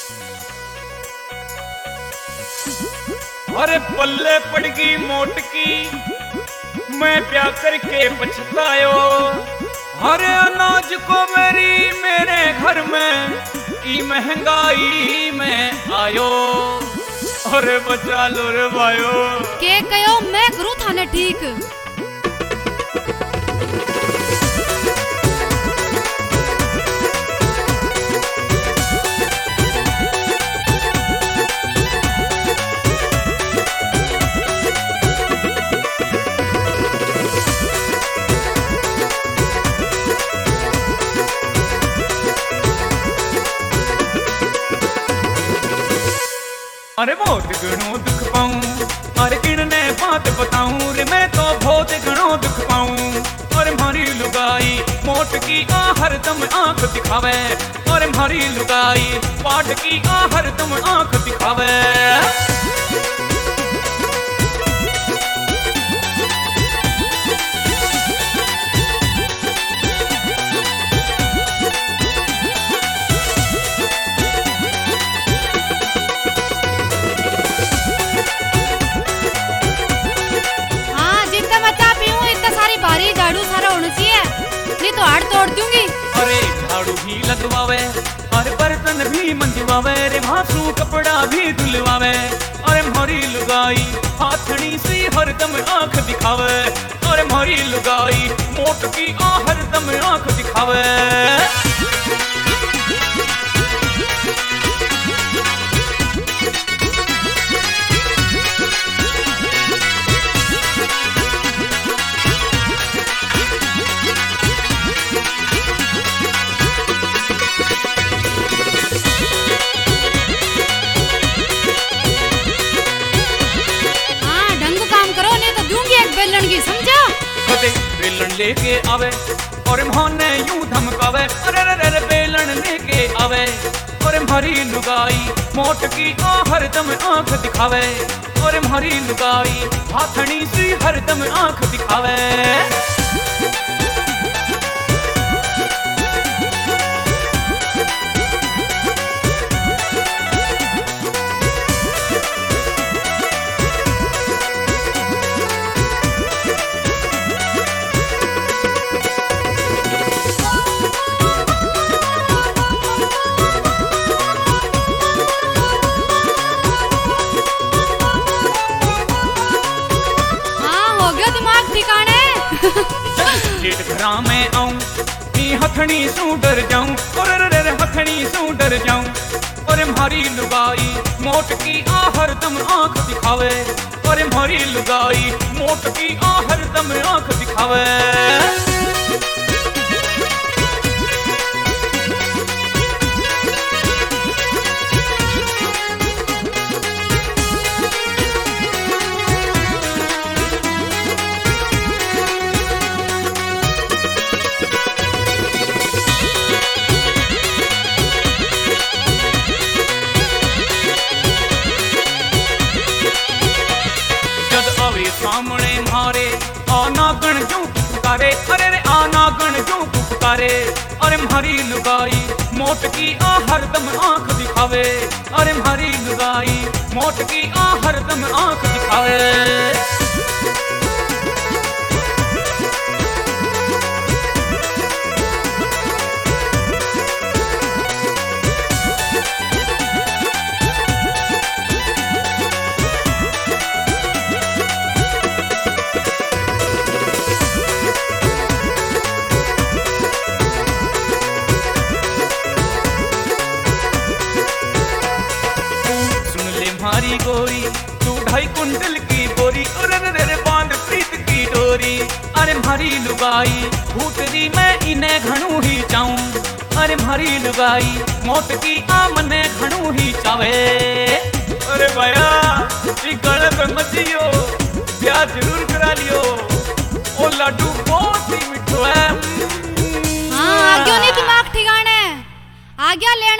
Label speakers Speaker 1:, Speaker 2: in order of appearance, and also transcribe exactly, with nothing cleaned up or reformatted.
Speaker 1: अरे पल्ले पड़गी मोटकी मैं प्यार करके पछतायो। अरे अनाज को मेरी मेरे घर में की महंगाई में आयो। अरे बचा लो रे भाइयो
Speaker 2: के कयो मैं करूं थाने ठीक।
Speaker 1: अरे बहुत घणो दुख पाऊं अरे किणने बात बताऊं रे मैं तो बहुत घणो दुख पाऊं। और मारी लुगाई मोट की आ हरदम आंख दिखावे। और मारी लुगाई पाट की आ हरदम आंख दिखावे।
Speaker 2: बारी झाड़ू सारा होना चाहिए नहीं तो हाथ तोड़ दूंगी।
Speaker 1: अरे झाड़ू भी लगवावे अरे बर्तन भी मंजवावे रे मासू कपड़ा भी धुलवावे। अरे मारी लुगाई हाथनी सी हरदम आंख दिखावे। अरे मारी लुगाई मोट की आ हरदम आंख दिखावे।
Speaker 2: बेलन की समझा
Speaker 1: कदे बेलन लेके आवे और मोहने यूं धमकावे। अरे रे रे बेलन लेके आवे और मारी लुगाई मोट की आ हरदम आंख दिखावे। और मारी लुगाई हाथनी सी हरदम आंख दिखावे। जेठ घरा में आऊं नी हथनी सू डर जाऊं। और रे रे हथनी सू डर जाऊं। और मारी लुगाई मोट की आ हरदम आंख दिखावे। और मारी लुगाई मोट की आ हरदम आंख दिखावे। सामने मारे आना गण क्यों पुकारे। अरे रे आना गण क्यों पुकारे। अरे मारी लुगाई मोट की आ हरदम आंख दिखावे। अरे मारी लुगाई मोट की आ हरदम आंख दिखावे। मारी गोरी तू ढाई कुंटल की बोरी। और रे रे बांध प्रीत की डोरी। अरे मारी लुगाई भूतरी मैं इन्हें घणू ही चाऊं। अरे मारी लुगाई मौत की आ मने घणू ही चावे। अरे भैया ई गलत मचियो ब्याह जरूर करा लियो। ओ लड्डू बहुत ही मिठो है।
Speaker 2: हाँ आगे नहीं दिमाग ठिकाने आ गया लेन